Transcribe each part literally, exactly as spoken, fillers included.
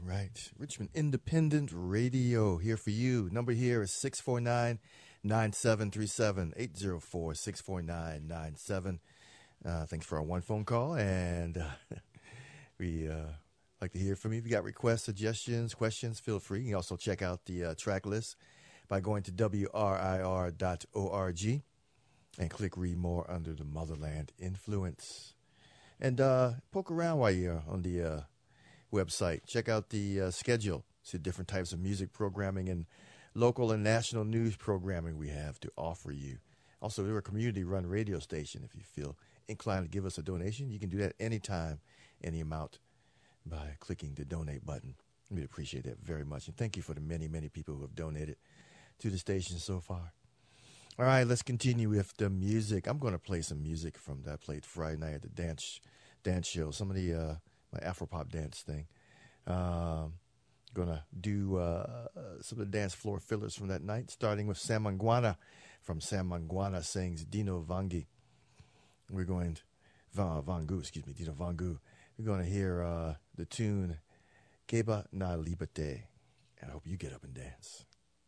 right. Richmond Independent Radio here for you. Number here is six four nine, nine seven three seven, eight zero four, six four nine, nine seven. Uh, thanks for our one phone call, and uh, we uh, like to hear from you. If you got requests, suggestions, questions, feel free. You can also check out the uh, track list by going to W R I R dot org and click read more under the Motherland Influence. And uh, poke around while you're on the uh, website. Check out the uh, schedule. See the different types of music programming and local and national news programming we have to offer you. Also, we're a community-run radio station. If you feel inclined to give us a donation, you can do that anytime, any amount, by clicking the donate button. We appreciate that very much. And thank you for the many, many people who have donated to the station so far. All right, let's continue with the music. I'm going to play some music from that I played Friday night at the dance dance show. Some of the uh, my Afropop dance thing. Um, going to do uh, some of the dance floor fillers from that night, starting with Sam Mangwana from Sam Mangwana Sings Dino Vangi. We're going to Van, Vangu, excuse me, Dino Vangu. We're going to hear uh, the tune Keba na Liberté. And I hope you get up and dance.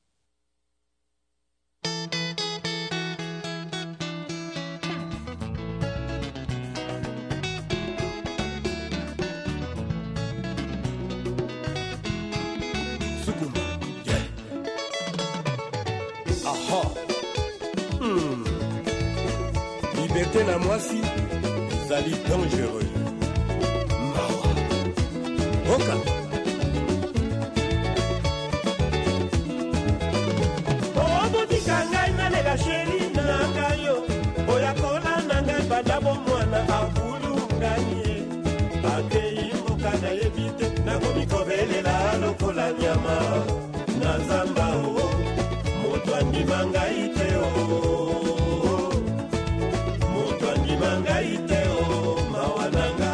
Aha. Hmm. Liberté na mwasi ezali dangereux. Mawa. Oka. Obotika ngai na lela sheri na ngayo. Oya kola na ngai badabo mwana akulu nganie. Ate imbuka na yebite na komikobelela lokola nyama. Na zamba o. Moto andimanga iteo Moto andimanga iteo Mawananga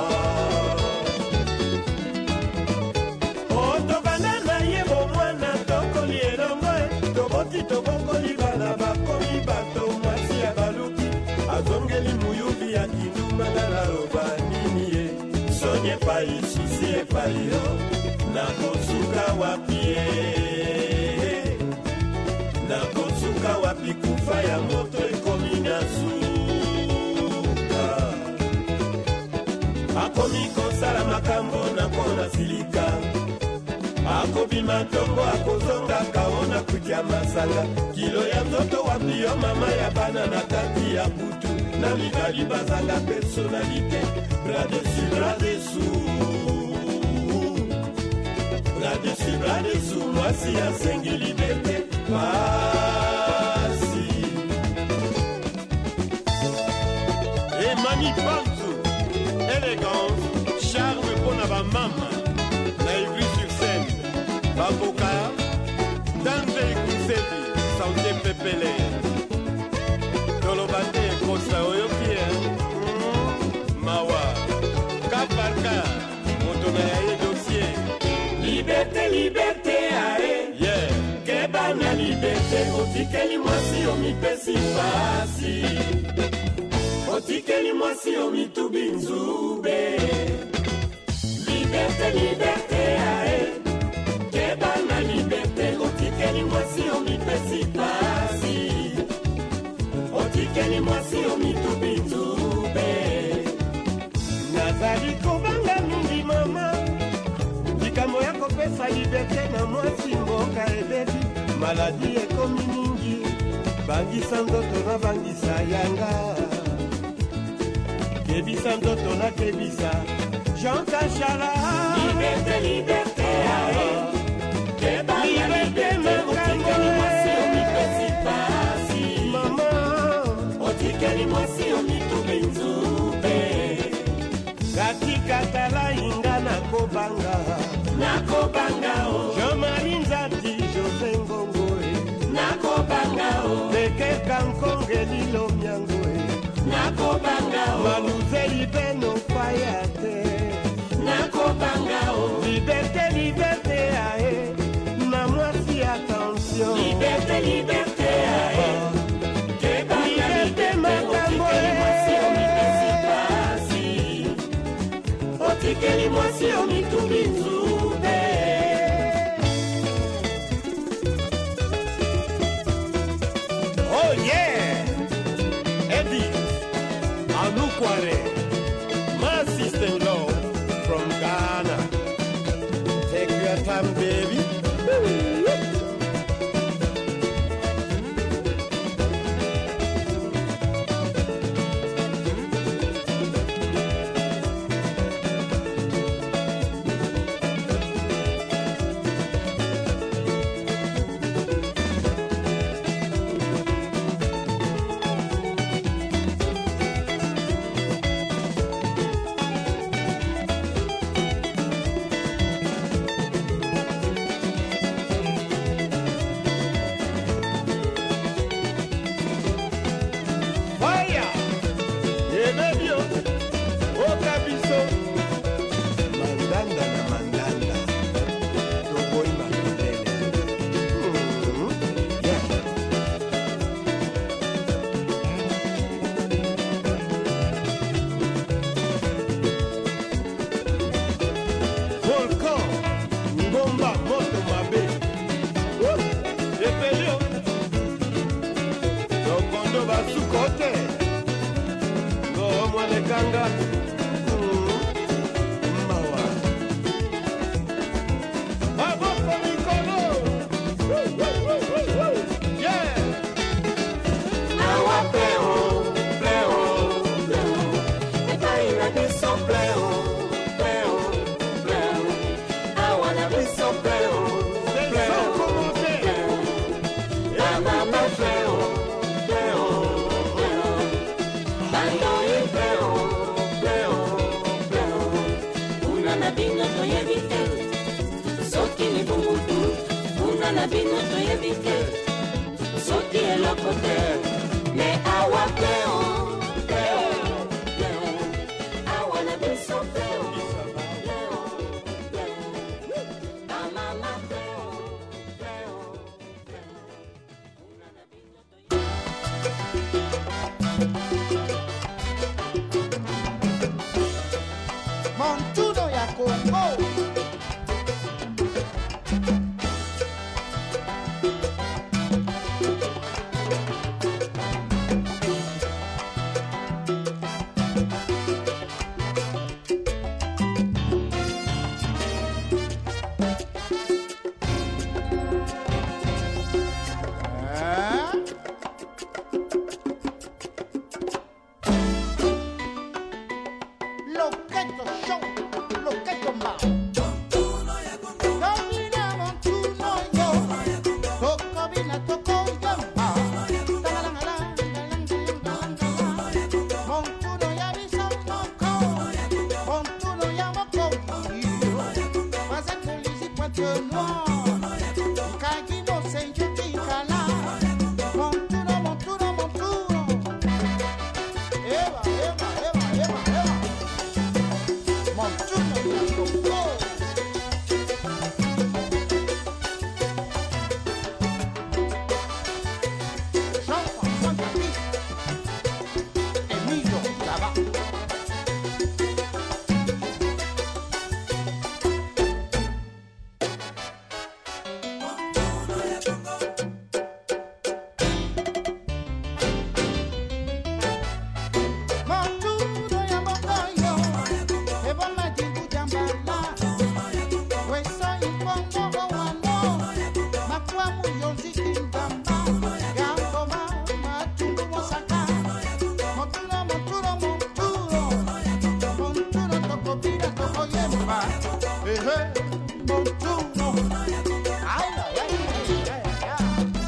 Oto banana yebo mwana Toko lielo mwe Toboti toboko libana Bakomi bato mwasi ya baluki Azongeli muyuvi ya kinuma Nala roba nini ye Sonye pa isi siye pa yo Nakosuka wapie na kosuka wapi kufa ya moto ekomi na suka akomi kosala makambo na kona silika akobima tongo akozonga kaona kutya masanga kilo ya mtoto wapi yo mama ya bana na kati ya butu na mibali bazanga personalite bras dessus bras dessous bras dessus bras dessous mwasi asengi liberté Pasi Et Mani Panzu Élégance Charme pour la maman Naïvry sur scène Baboka Dante Koussevi Santé Pépélé Dolobate Kosa Oyokie Mawa Kaparka Motonaye dossier Liberté, liberté, ae Yeah Keba na liberté, otikeli mwasi omipesi pasi Otikeli mwasi omitubi nzube Liberté, liberté, ae Keba na liberté, otikeli mwasi omipesi pasi Otikeli mwasi omitubi nzube Nazali kobanga mingi mama Likambo ya kopesa liberté na mwasi mboka ebebi Maladi ekomi mingi Bangisa ndoto na bangisa yanga Kebisa ndoto na kebisa Jean Kachala Liberté, liberté, ae Keba na liberté, otikeli mwasi omipesi pasi Mama Otikeli mwasi omitubi nzube Katika tala inga na kobanga Nako banga o Jean-Marie Nzati José Ngongoe Nako banga o Teke Kankonge Lilo Miangoe Nako banga o Maluzeli Beno Fayate Nako banga o Liberté, liberté ae Na mwasi attention Liberté, liberté ae Keba na liberté makambo e Otikeli mwasi omitubi nzube Nakobanga. Mawa. Bravo Pomikolo. Yeah. Awa pleo, pleo, pleo. Et pas il a des son pleo, pleo, pleo. Awa na des son pleo, pleo, pleo. La mama pleo, pleo, pleo. Bando y pleo, pleo, pleo. Una na bino to yevite. Soki ni bumutu. Una na bino to yevite. Soki elokote. Me awa pleo, pleo, pleo. Awa na biso pleo, pleo, pleo. La mama pleo, pleo, pleo. Una na bino to Montuno ya Congo. Loqueto show, loqueto mal. Domina montuno yo, toco vina toco yamba. Montuno ya bisa moko, montuno ya moko. Mas é polícia quanto noir, cagi no senjo ticala. Montuno, montuno, montuno. Eva, Eva, Eva, Eva, Eva. Montuno ya Congo. Jean-François David, Emilio Lava. Montuno ya Mokoyo, Eva Madibu Jambala. Weso Ipongo Wano, Makwa Muyonzi Kindamba. Gangoma, Matungu Mosaka. Montuno, Montuno, Montuno. Montuno Tokobira Tokoyemba. Ehe, Montuno. Ay, ay, ay, ay, ay, ay.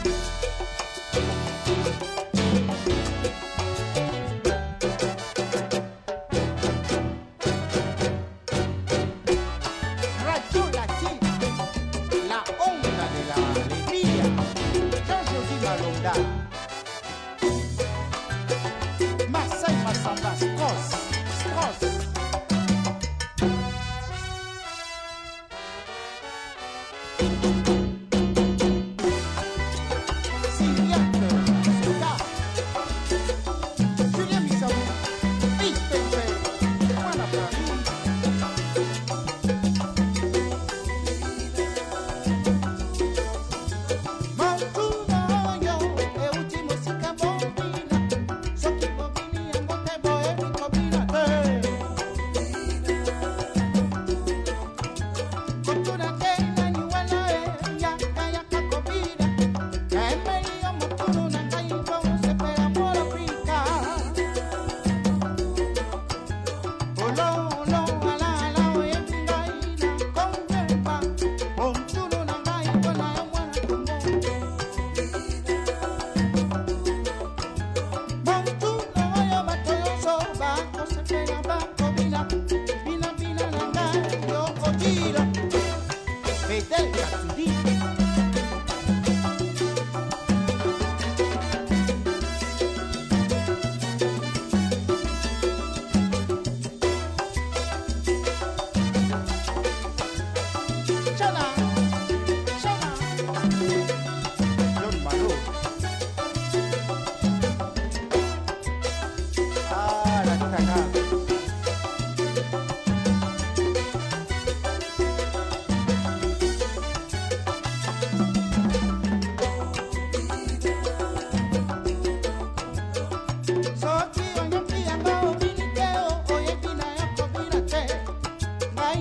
Radio Latine, la onda de la alegría. Jean-José Malonga. Masai Masamba, Strauss, Strauss. Syriaque, Soda. Julien Missaou, Yves Pembe, Juana Paris. Montuno yo, e ultimo sika bombina. Soki bobini yango te boemi kobina te. Kotuna te na niwala e,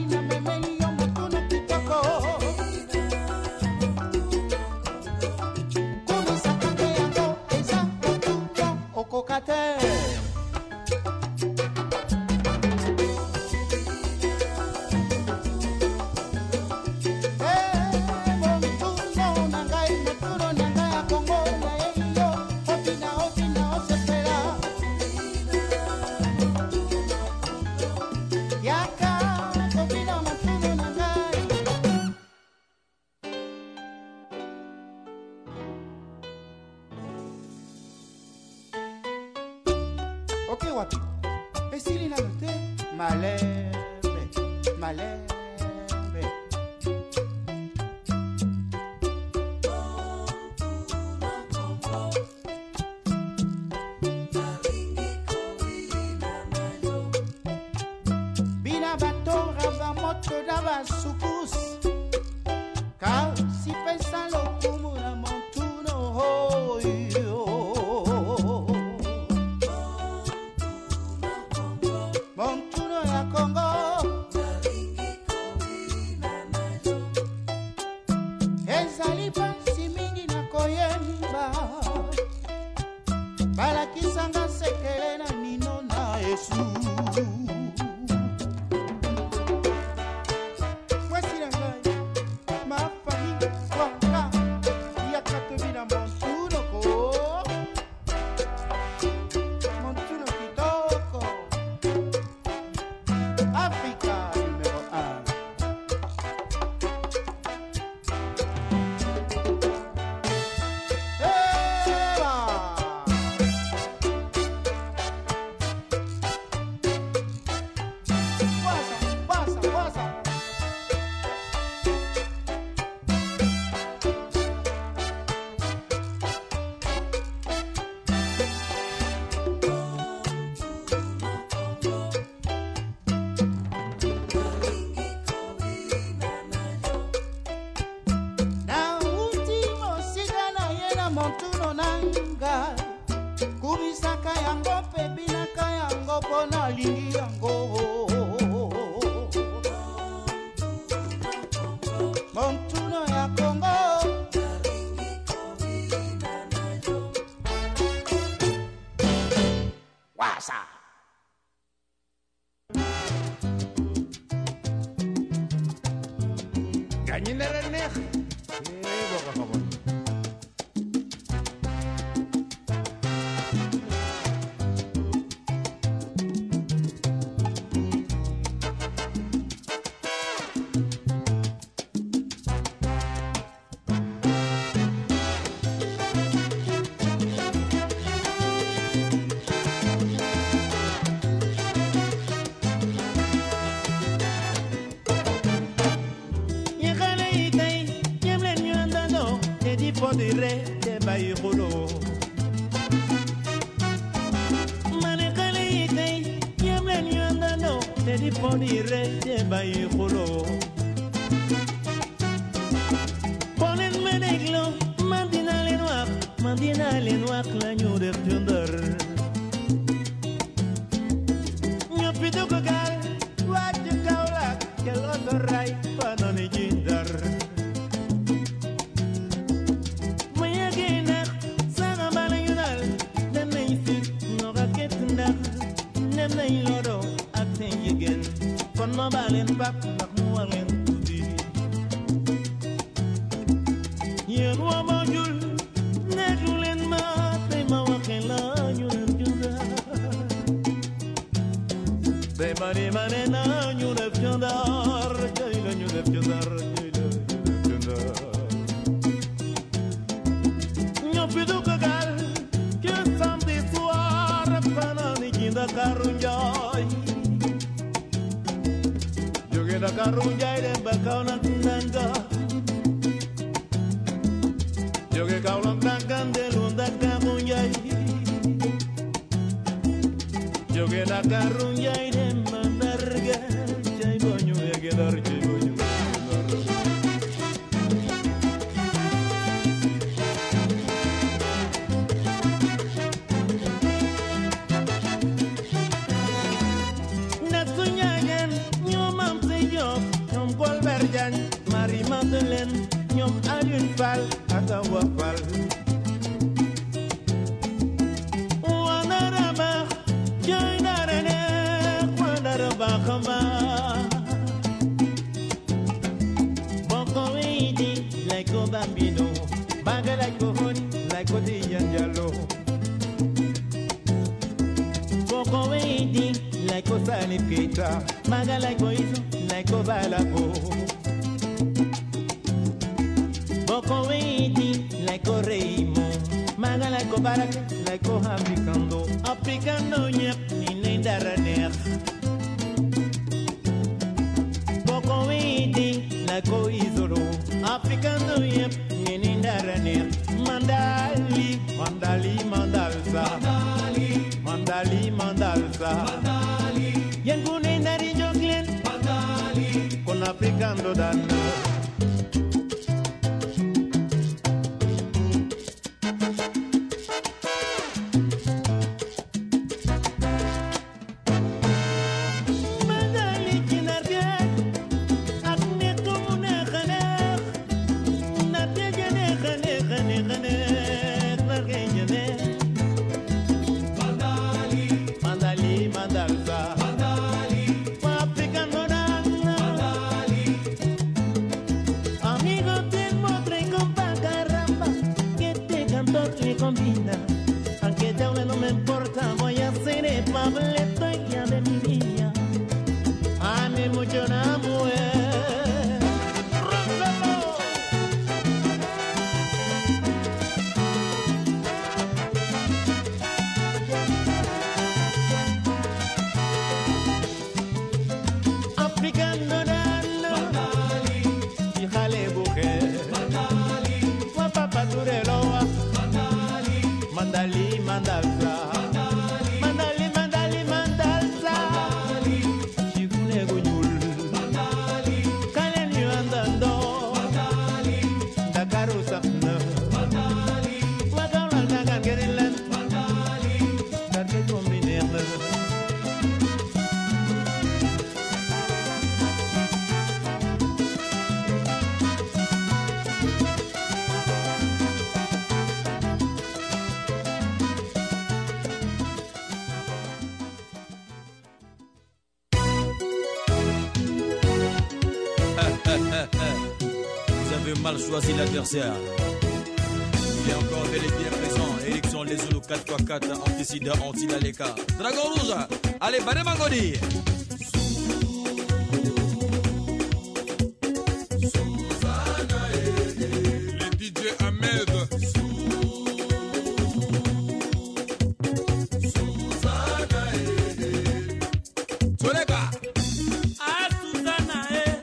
na memeli yo motuno kitoko. Kumisaka te yango eza motuno okoka te. Ok wapi esili nano te malembe malembe. Bina bato rava moto da basukus kasi pesa lokumu na montuno hoyo. Montuno ya Congo ezali pasi mingi na koyemba balakisanga sekele na nino na Yesu. Mwasi na ngai mafami wanga ya katobi na montuno ko montuno kitoko. Africa numéro un. Eva. Pasa, pasa, pasa. Na ultimo sigana yena montuno nanga kumisaka yango pe binaka yango pona lingi yango. Montuno ya Congo wasa. Ganyin na rin eh. Eh, baka ka ba? Podire de bayikolo mane kale yitay yamle nyanda no de di podire de bayikolo ponen meneglo mandina le noir mandina le noir la nyu de tunder nyo pido ko gal wajj kaula kel otoray panone jindar. No balen bak bak no alen tudi yen wa majul nejulen ma te ma wakela nyunen junda be mari mane na nyunen junda jay la nyunen junda jay la junda nyo pidu kagal que samedi soir panani jinda karunjay da karunjay de bakauna tundanga joge kaulang tangkan de lunda karunjay joge da karunjay de mandarga jay bonyu ya gedar jay bonyu une balle à ta wafal. Wanarama, Jainarane, Wanarabakama. Boko Edi, like a bambino, Baga like a honey, like a dianjalo. Boko Edi, like a sanitator, Maga like a like a balabo. Boko Edi, like a Raymond, Maga like a barak, like a Africando, Africano yep, ni Nindaraner. Boko Edi, like a Isoro, Africano yep, ni Nindaraner. Mandali, Mandali, Mandalsa, Mandali, Mandali, Mandalsa, Mandali, Yangune Nari Joglen, Mandali, con Africando Dana. Mal choisi l'adversaire. Il est encore bel et bien présent. Élection les Zoulous quatre fois quatre, anti-sida, anti-daleka. Dragon rouge, allez, Bané Mangoni. Le D J Ahmed. Solega. Ah, Susanna, eh.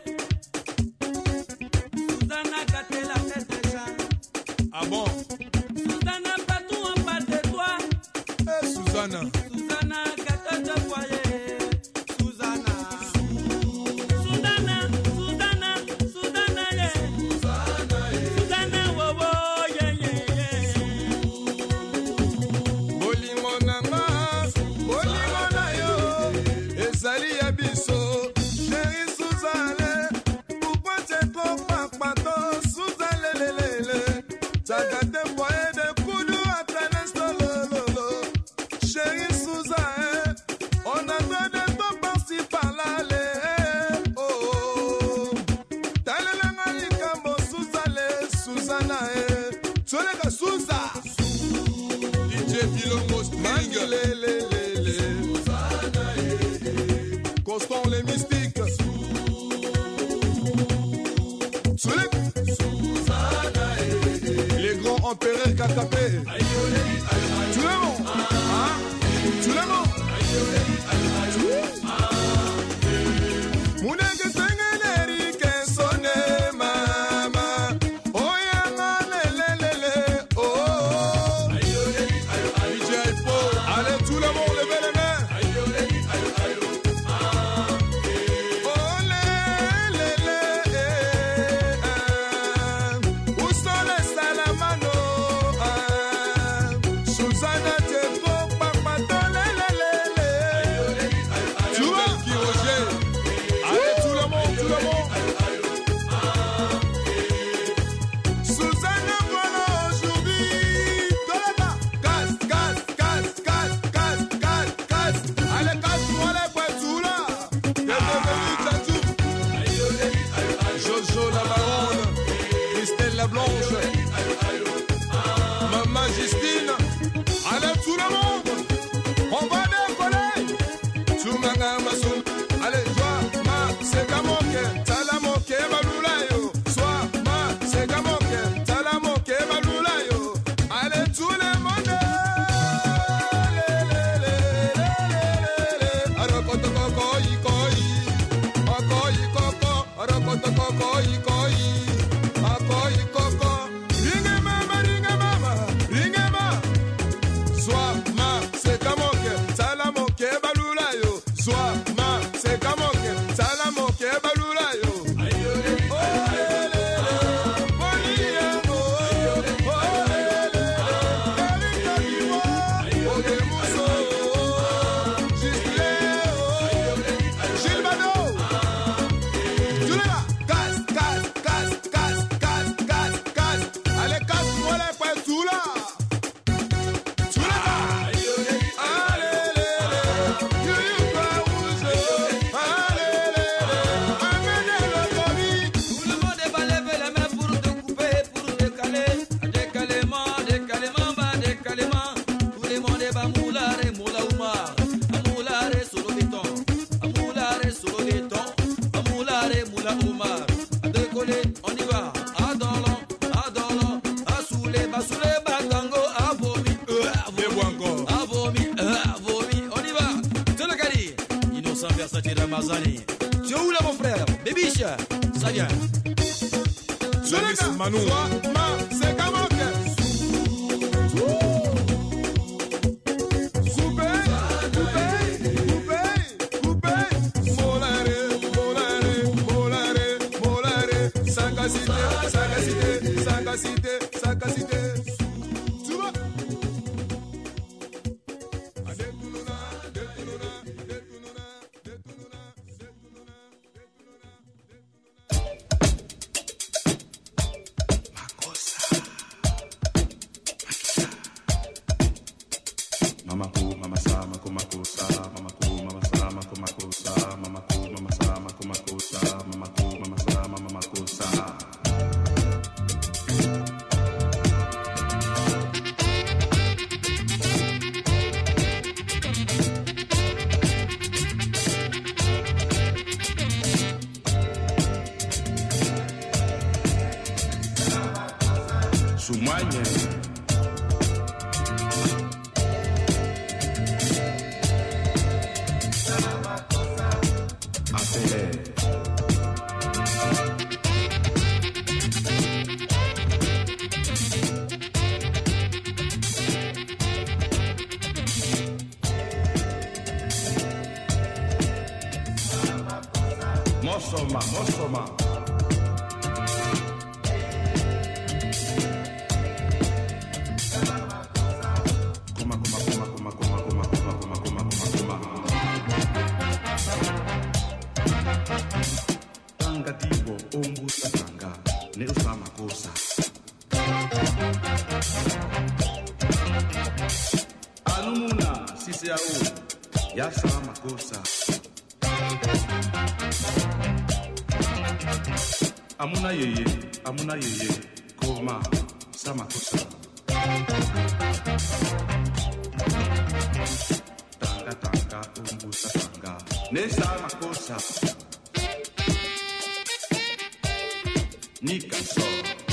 Ah bon? Susanna, pas tout en bas de toi. Eh, Susanna. Susanna, gâteau de foyer. Susanna. Susanna, Susanna, Susanna, yeah. Susanna, wow, wow, yeah, yeah, yeah. Bolingo nanga, bolingo na yo. Ezali ya biso, chérie Susanna. Pourquoi t'es trop papato, Susanna, lelele. T'as gâté foyer de coups à ta lolo. Chérie Susanna, on a besoin de toi par-ci par-là. Oh, oh. T'as le langage comme Susanna, Susanna, eh. Tu es le Sousa. D J Bilongo String. Constant les mystiques. Soulek. Les grands empereurs Kakapé. Tu l'aimes? Hein? Tu l'aimes? Mounègue Tengeneri Kensone Mama. Oh yanga lelelele. Oh. D J Ipo. Allez tout le monde levez les mains. Oh lelele. Où sont les salamano? Susanna Tcheko Papato lelelele. la Blanche, Maman Justine, allez tout le monde, on va décoller. Soumanga Masoum, allez toi, ma c'est Gamoke, Talamoke Balulayo, soit ma c'est Gamoke, Talamoke Balulayo, allez tout le monde. Arokotoko koi koi, koko, arokotoko koi koi. Akoi koko, ringe mama, ringe mama, ringe ma. Sois ma, c'est kamoke, salamoke balulayo. Sois ma, c'est kamoke, salamoke balulayo. Tu es où là mon frère? Bébiche, ça vient. Manu. C'est Kamoke. Coupé, coupé, coupé, coupé. Molare, molare, molare, molare. Sagacité, sagacité, sagacité, sagacité. Tu vois? Mosoma, Mosoma. Kuma, kuma, kuma, kuma, kuma, kuma, kuma, kuma, kuma, kuma, kuma. Tanga tibo, ombu tanga, ne usama kosa. Anumuna, sisi au, ya sama kosa. Amuna yeye, amuna yeye, koma, sama kosa. Tanga tanga, umbusa tanga, ne sama kosa. Nika so.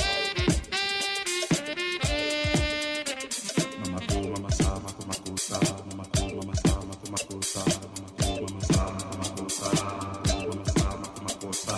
Mama ko, mama sama, kuma kosa, mama ko, mama sama, kuma kosa, mama ko, mama sama, kuma kosa, mama sama, kuma kosa.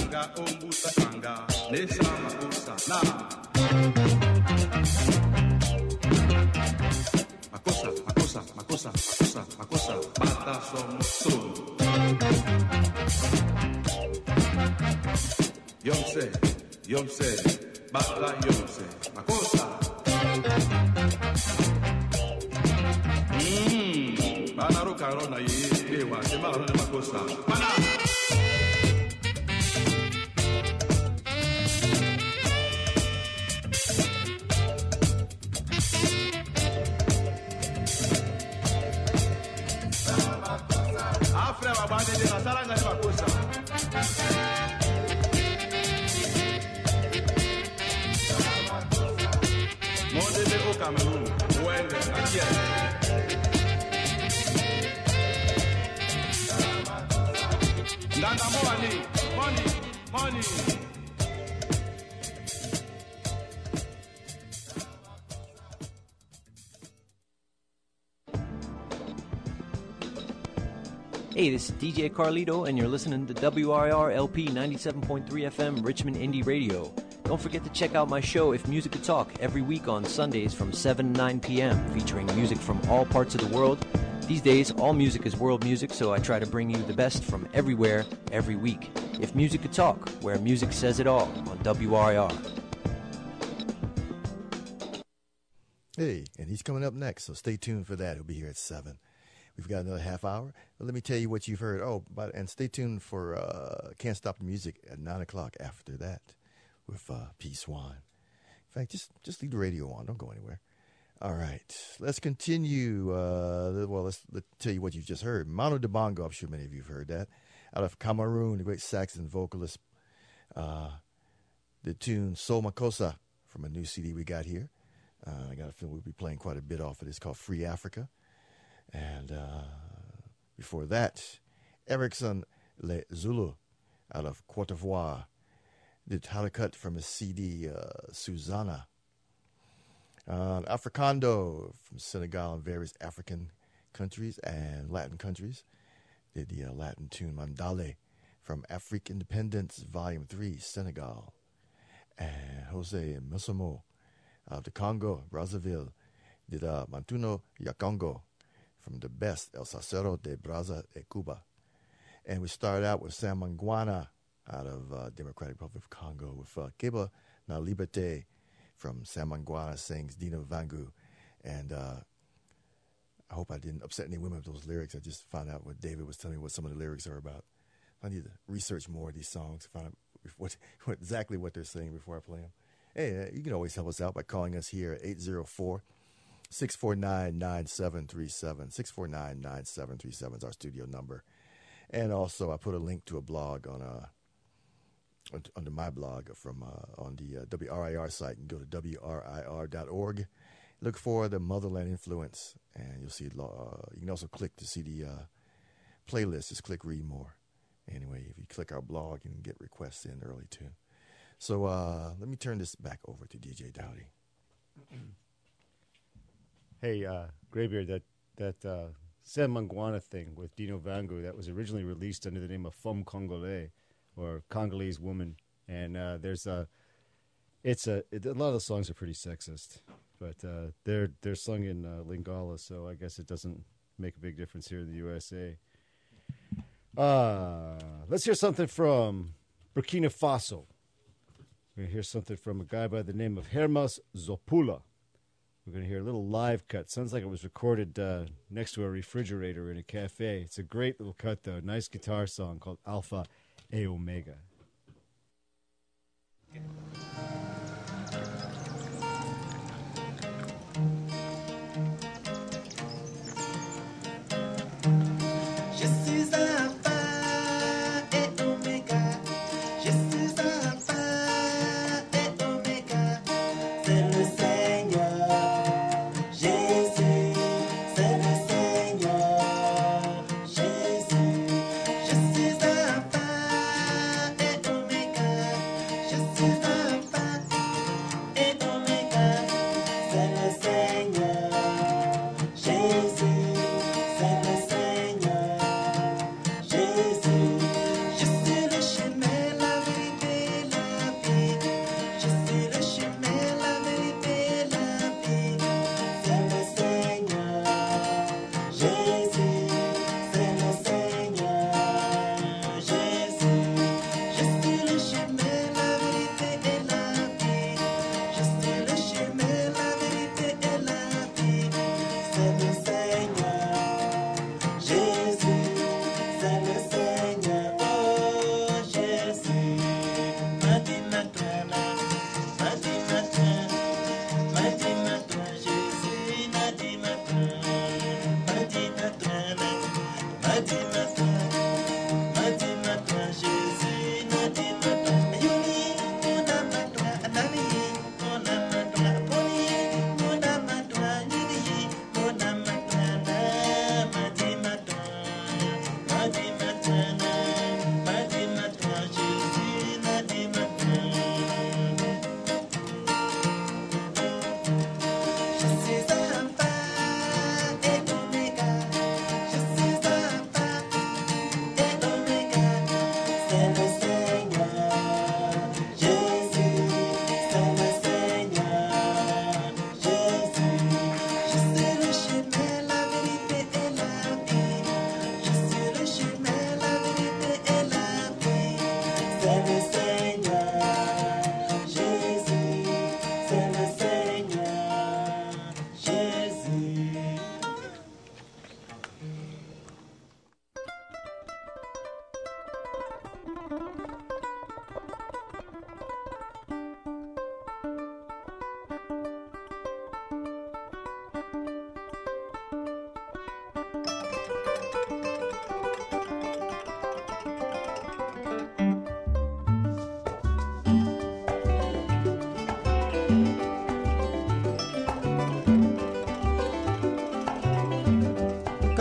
Anga umbusa anga Nesa makusa na Makosa, makosa, makosa, makosa, makosa Bata somos solo Yonse, Yonse Bata Yonse Makosa Mmm Bana roka rona ye Bewa, sema rona makosa Bana Afra babane de la sala ngani makosa Monde de au Cameroun Wende Akia Ndanda money money money Hey, this is D J Carlito, and you're listening to W R I R L P ninety-seven point three F M Richmond Indie Radio. Don't forget to check out my show, If Music Could Talk, every week on Sundays from seven to nine p.m., featuring music from all parts of the world. These days, all music is world music, so I try to bring you the best from everywhere, every week. If Music Could Talk, where music says it all, on W R I R. Hey, and he's coming up next, so stay tuned for that. He'll be here at seven. We've got another half hour. But let me tell you what you've heard. Oh, but and stay tuned for uh, Can't Stop the Music at nine o'clock after that with uh, P. Swan. In fact, just, just leave the radio on. Don't go anywhere. All right. Let's continue. Uh, well, let's, let's tell you what you've just heard. Manu Dibango, I'm sure many of you have heard that. Out of Cameroon, the great saxophone vocalist. Uh, the tune Soul Makossa from a new C D we got here. Uh, I got a feeling we'll be playing quite a bit off of this called Free Africa. And uh, before that, Erickson Le Zulu out of Cote d'Ivoire did Halakat from his C D uh, Susanna. Uh, Africando from Senegal and various African countries and Latin countries did the uh, Latin tune Mandale from Afrique Independence Volume three, Senegal. And Jose Musomo out of the Congo, Brazzaville, did uh, Mantuno Yakongo from the best El Sacero de Braza de Cuba. And we started out with Sam Mangwana out of uh, Democratic Republic of Congo with uh, Keba Na Liberté from Sam Mangwana sings Dino Vangu. And uh, I hope I didn't upset any women with those lyrics. I just found out what David was telling me what some of the lyrics are about. I need to research more of these songs to find out what, what, exactly what they're saying before I play them. Hey, uh, you can always help us out by calling us here at eight zero four, six four nine, nine seven three seven. six four nine, nine seven three seven is our studio number. And also, I put a link to a blog on uh, under my blog from uh, on the uh, W R I R site. You can go to W R I R dot org. Look for the Motherland Influence, and you'll see. Uh, you can also click to see the uh, playlist. Just click Read More. Anyway, if you click our blog, you can get requests in early, too. So uh, let me turn this back over to D J Dowdy. Hey, uh, Greybeard, that that uh, Sam Mangwana thing with Dino Vangu, that was originally released under the name of Femme Congolais, or Congolese woman. And uh, there's a, it's a, it, a lot of the songs are pretty sexist, but uh, they're they're sung in uh, Lingala, so I guess it doesn't make a big difference here in the U S A. Uh, let's hear something from Burkina Faso. We're going to hear something from a guy by the name of Hermas Zopula. We're going to hear a little live cut. Sounds like it was recorded uh, next to a refrigerator in a cafe. It's a great little cut, though. Nice guitar song called Alpha et Omega. Je suis Alpha et Oméga. Je suis Alpha et Oméga. C'est le Seigneur Jésus. C'est le Seigneur Jésus. Je suis Alpha et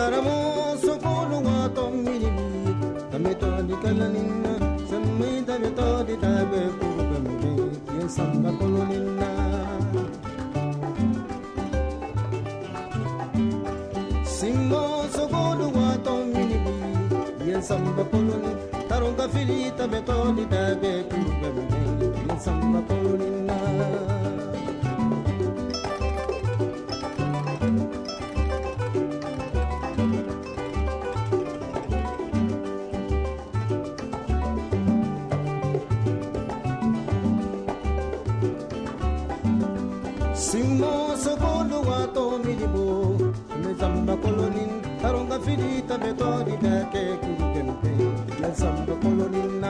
karamo sokolo wa tomini tameto di kalanina samai tameto di tabe kugambe yen samba kolonina simmo sokolo wa tomini yen samba kolonina taronga filita tameto di tabe kugambe yen samba kolonina Simmo sokolo wato milibo me zamba kolonin taronga filita betodi dake kugempe me zamba kolonina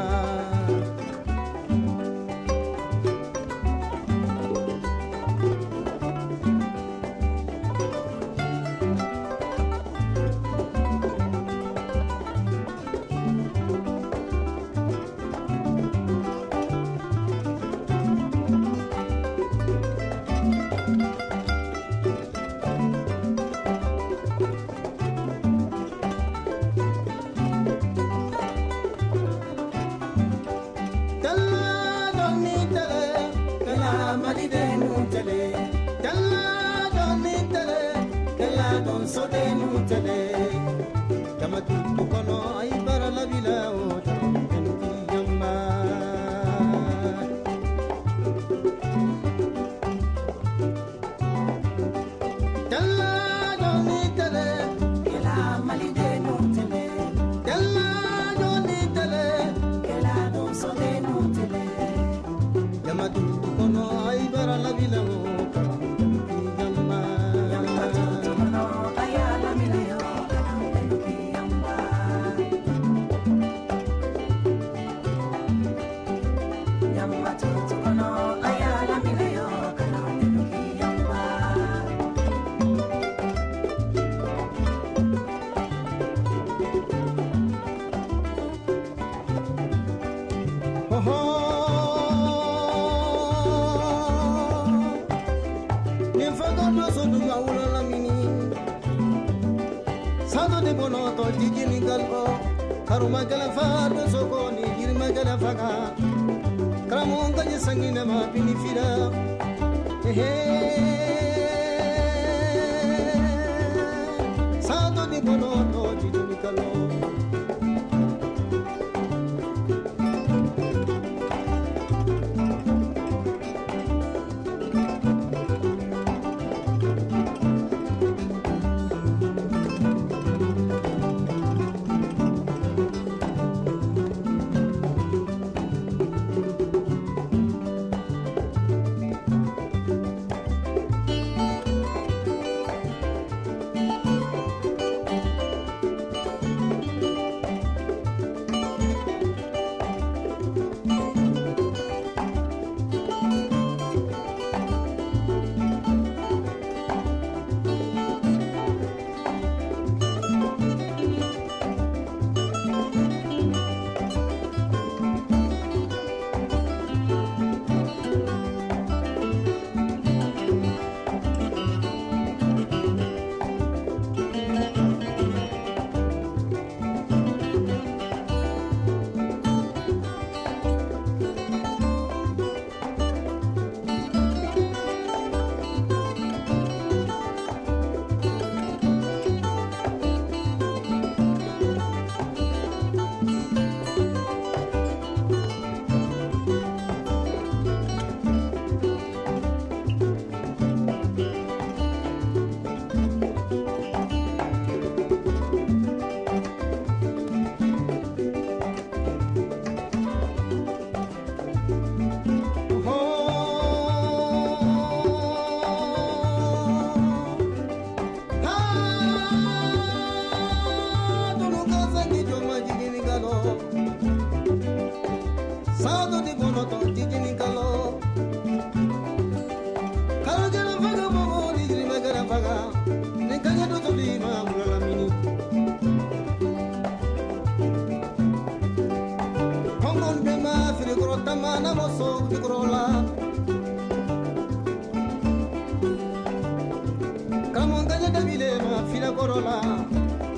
Come on, Dabile, Fila Corolla.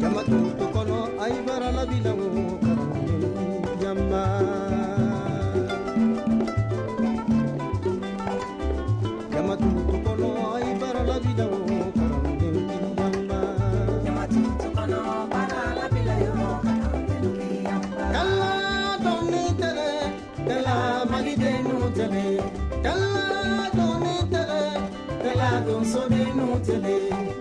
Yama tutu kono ay bara la vida wo yama. Yama tutu kono ay bara la vida wo yama. Yama tutu kono bara la vida wo yama. Kala doni tere, kala magi denu tere, kala doni tere, kala don so denu tere.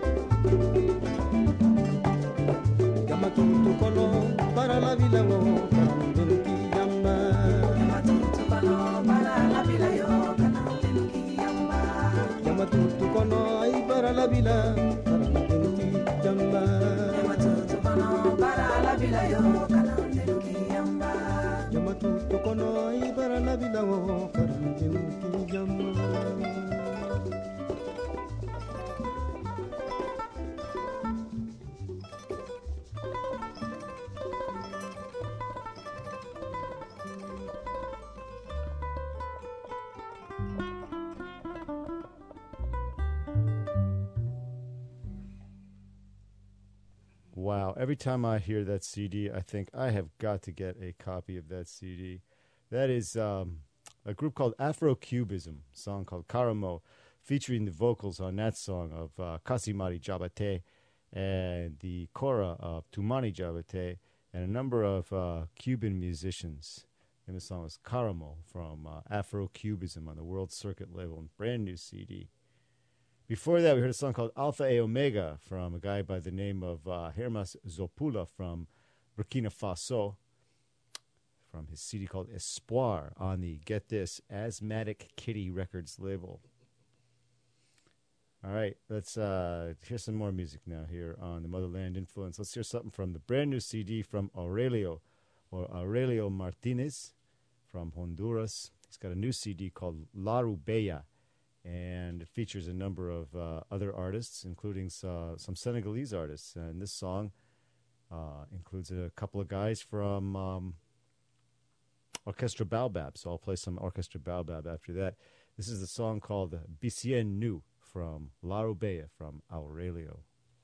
Tutu kono para la vida wo kanun ki yamba. Yama tutu kono para la vida yo kanun ki yamba. Yama tutu kono ay para la vida kanun ki yamba. Yama tutu kono para la vida yo kanun ki yamba. Yama tutu kono ay para la vida wo kanun ki yamba. Wow, every time I hear that C D, I think I have got to get a copy of that C D. That is um, a group called Afro-Cubism, a song called Karamo, featuring the vocals on that song of uh, Kasimari Jabate and the kora of Tumani Jabate and a number of uh, Cuban musicians. And the song was Karamo from uh, Afro-Cubism on the World Circuit label, brand new C D. Before that, we heard a song called Alpha A Omega from a guy by the name of uh, Hermas Zopula from Burkina Faso, from his C D called Espoir on the, get this, Asthmatic Kitty Records label. All right, let's uh, hear some more music now here on the Motherland Influence. Let's hear something from the brand new C D from Aurelio, or Aurelio Martinez from Honduras. He's got a new C D called La Rubeya, and it features a number of uh, other artists, including uh, some Senegalese artists. And this song uh, includes a couple of guys from um, Orchestra Baobab, so I'll play some Orchestra Baobab after that. This is the song called Bicien Nu from La Rubeya from Aurelio.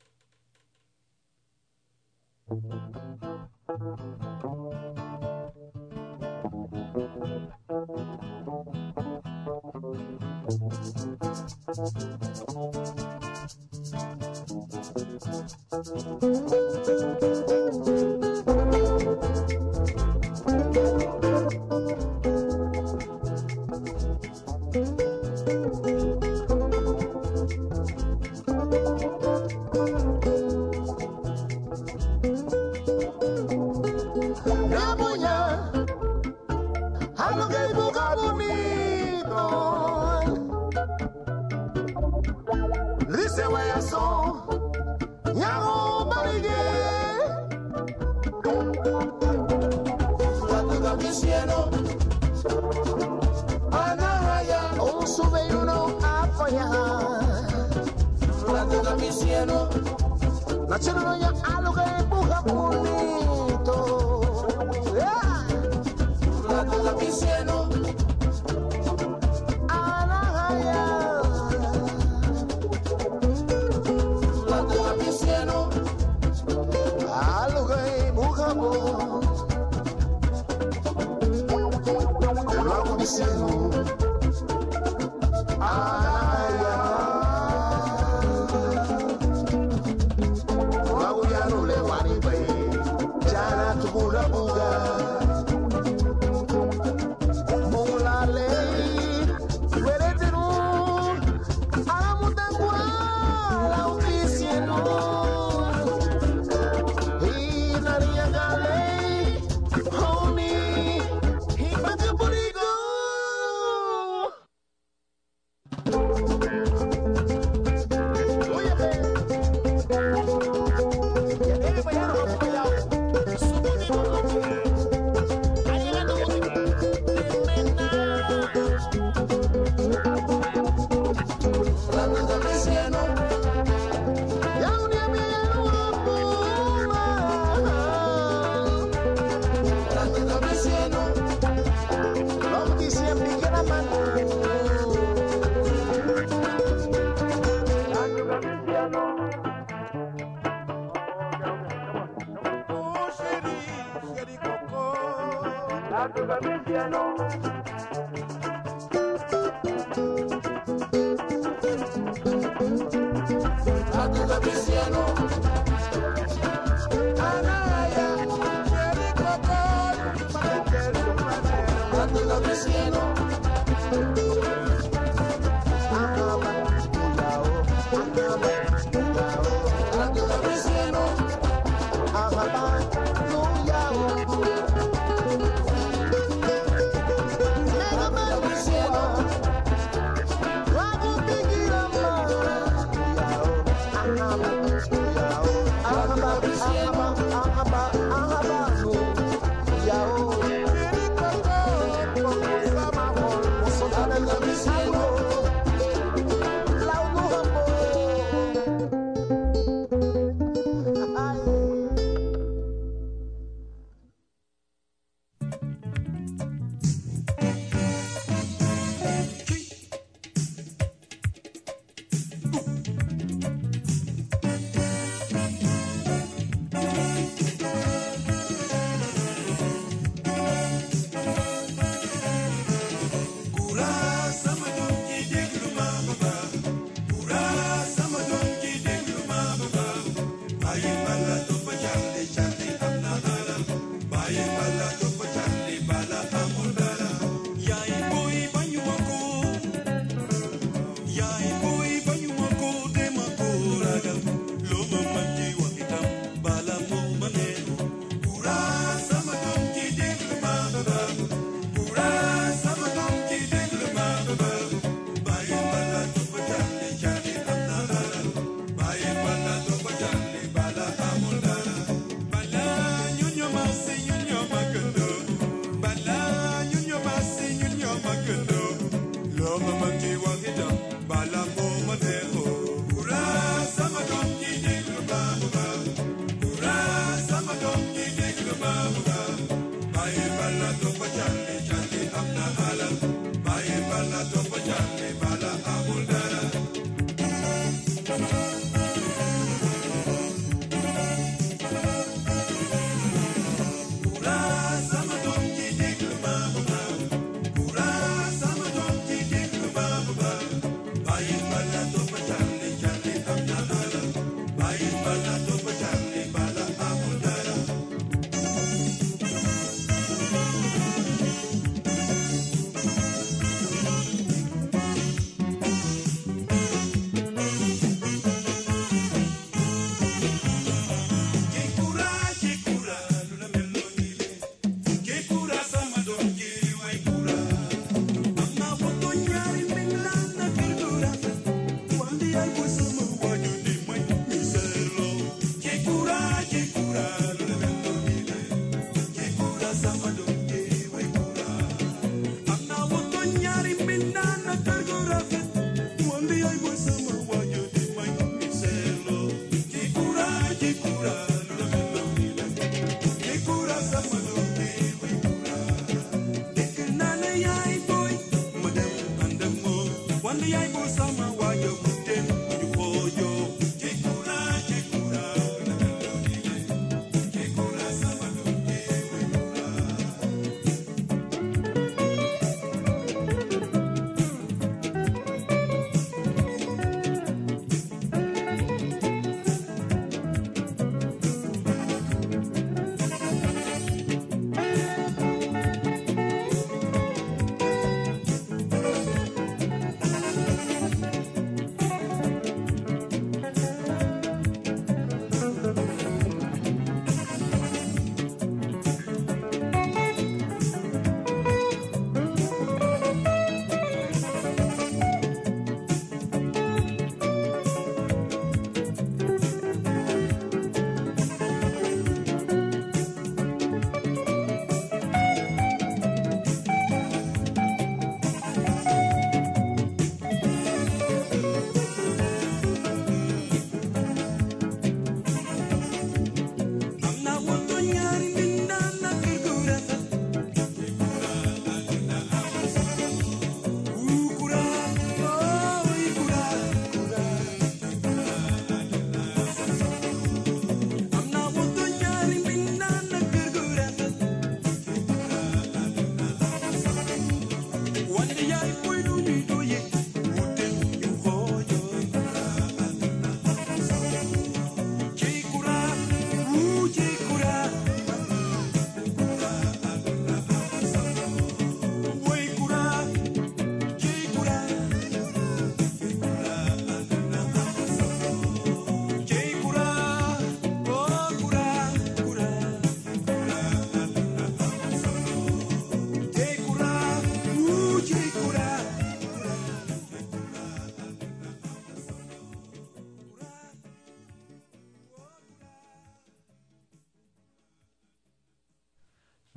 La cena ya algo que empuja bonito. La de la piscina. La de la piscina. Algo que empuja bonito. La piscina.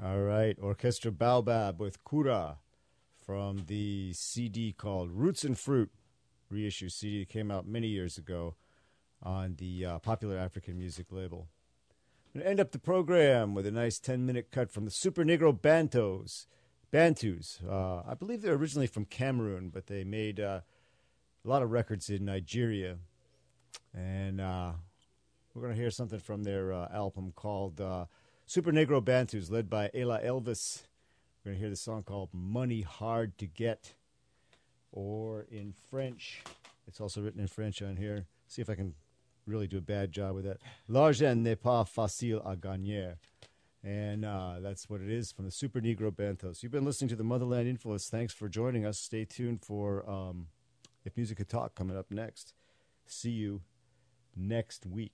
All right, Orchestra Baobab with Kura from the C D called Roots and Fruit, reissue C D that came out many years ago on the uh, Popular African Music label. I'm going to end up the program with a nice ten-minute cut from the Super Negro Bantos. Bantus. Uh, I believe they're originally from Cameroon, but they made uh, a lot of records in Nigeria. And uh, we're going to hear something from their uh, album called uh, Super Negro Bantus, led by Ella Elvis. We're going to hear the song called Money Hard to Get, or in French. It's also written in French on here. See if I can really do a bad job with that. L'argent n'est pas facile à gagner. And uh, that's what it is from the Super Negro Bantos. You've been listening to the Motherland Influence. Thanks for joining us. Stay tuned for um, If Music Could Talk coming up next. See you next week.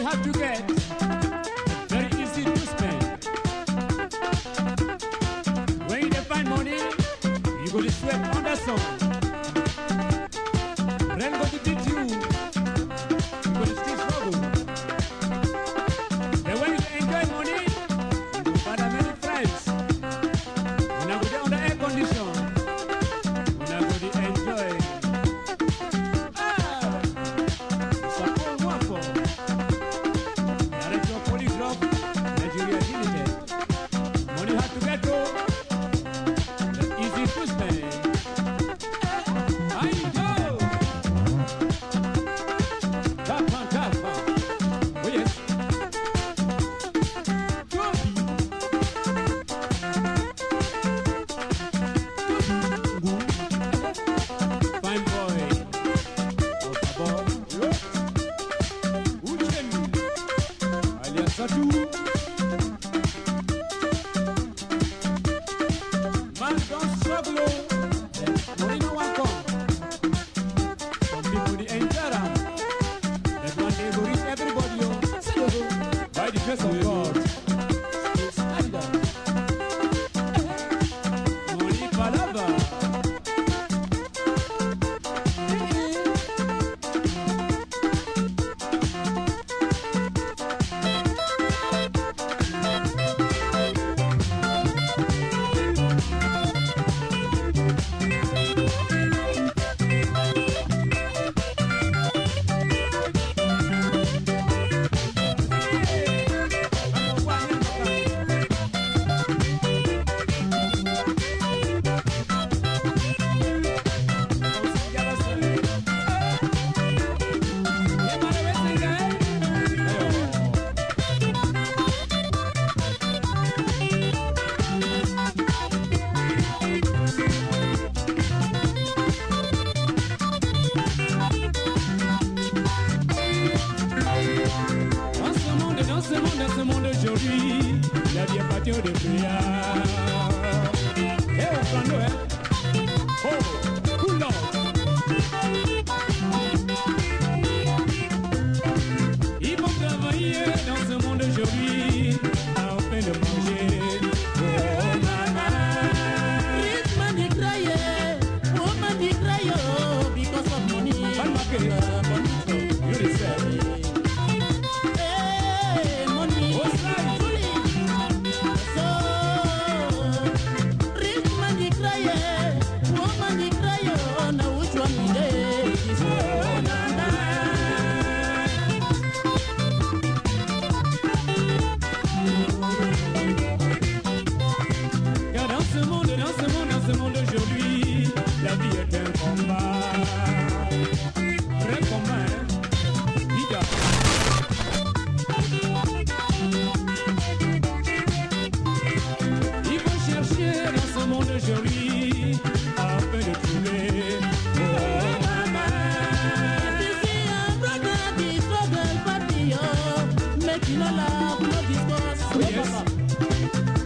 have to get very easy to spend. When you find money, you go to sweat on the sun. Rain go to beat you, you go to still struggle. But when you enjoy money, you go find many friends. When I go there under air condition, when I go to enjoy.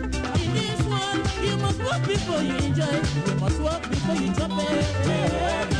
Before you enjoy, you must work before you jump it.